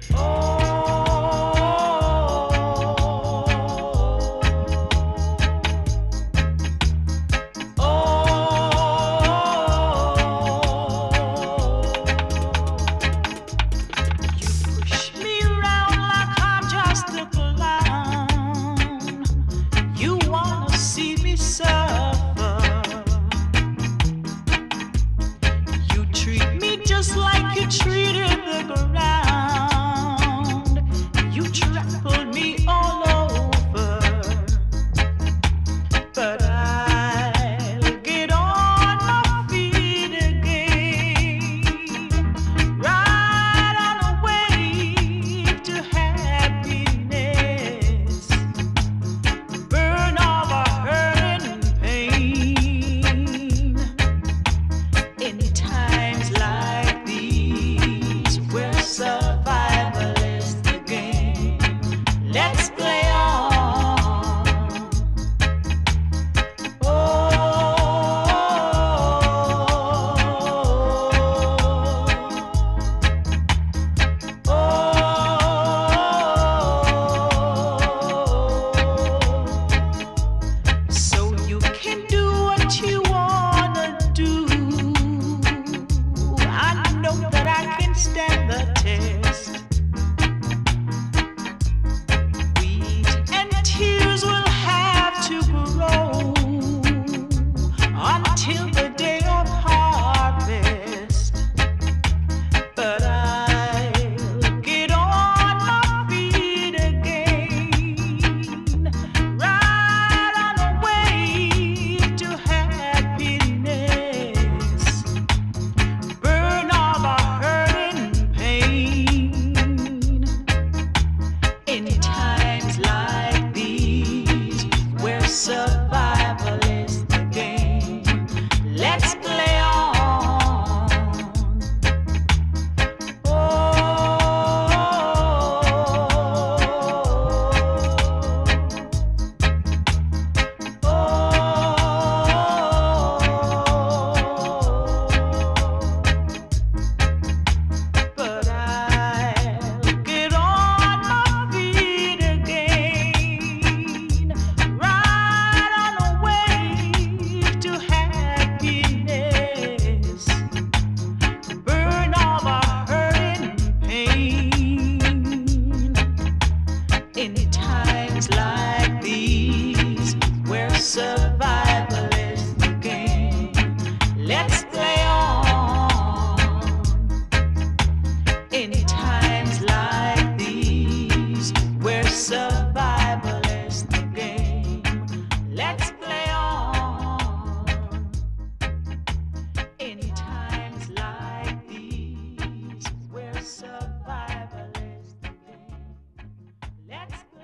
Just like you treated the ground, you trampled me all over. But I'll get on my feet again, right on a wave to happiness, burn all the hurt and pain. In times like survival is the game. Let's play on. Oh, oh, oh. So you can do what you wanna do. I know that I can stand the test. Wheat and tears will have to grow until the day of harvest. But I'll get on my feet again, right on the way to happiness, burn all the hurt and pain. In times like these, where survival is the game, let's play on. Oh, oh, but I'll get on my feet again, right on a wave to happiness, burn all the hurt and pain. In times like these, where survival is the game, let's play on. In times like these, where survival is the game, let's play on. In times like these, where survival is the game, let's